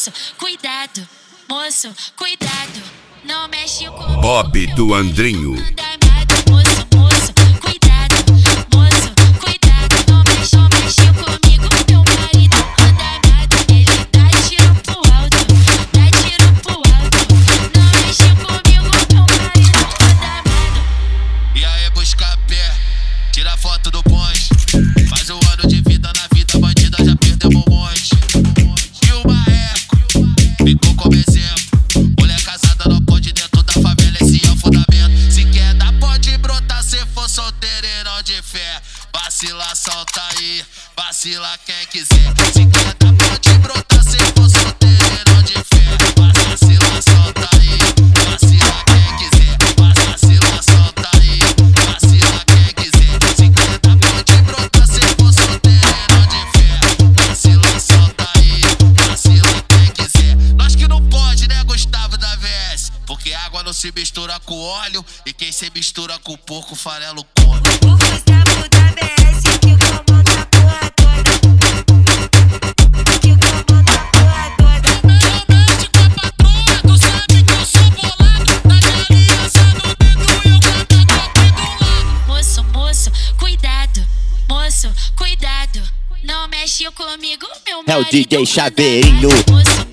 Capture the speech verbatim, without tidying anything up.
moço, cuidado, moço, cuidado, não mexe comigo. Bob do Andrinho. Moço, moço, cuidado, moço, cuidado, não mexe, não mexe comigo. Meu marido anda amado, ele dá tiro pro alto, dá tiro pro alto, não mexe comigo. Meu marido anda amado. E aí busca pé, tira foto do bonde, faz um ano de vida na vida bandida, já perdemos um monte. E o marreco ficou como exemplo, mulher casada não pode dentro da favela, esse é o fundamento. Se quer dar pode brotar, se for solteiro e não de fé, vacila solta aí, vacila quem quiser. Se quer dar pode brotar, se for solteiro e não de fé, vacila solta aí, vacila quem quiser, vacila solta aí, vacila quem quiser. Se quer dar pode brotar, se for solteiro e não de fé, vacila solta aí, vacila quem quiser. Nós que não pode, né, Gustavo da V S, porque água não se mistura com óleo e quem se mistura com porco farelo come. O Gustavo da V S que comanda a porra toda, que comanda a porra toda. Eu mexo com a patroa, tu sabe que eu sou bolado, tá de aliança no dedo e eu canto a copa do lado. Moço, moço, cuidado, moço, cuidado, não mexe comigo. Meu É o marido D J anda Chaveirinho. amado. Moço,